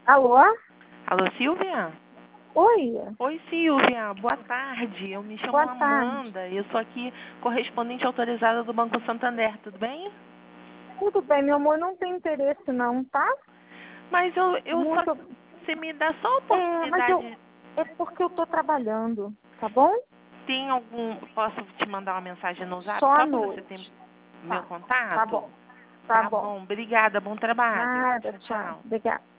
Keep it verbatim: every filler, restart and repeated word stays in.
Alô? Alô, Silvia? Oi. Oi, Silvia. Boa tarde. Eu me chamo Boa tarde. Amanda. Eu sou aqui correspondente autorizada do Banco Santander. Tudo bem? Tudo bem, meu amor, não tem interesse não, tá? Mas eu, eu Muito... só... Você me dá só a É, mas eu... oportunidade... É porque eu tô trabalhando, tá bom? Tem algum... Posso te mandar uma mensagem no Zap? Só à Só para você ter noite. meu Tá, contato? tá bom. Tá Tá bom. bom. Obrigada. Bom trabalho. Nada, Tchau, tchau. tchau. Obrigada.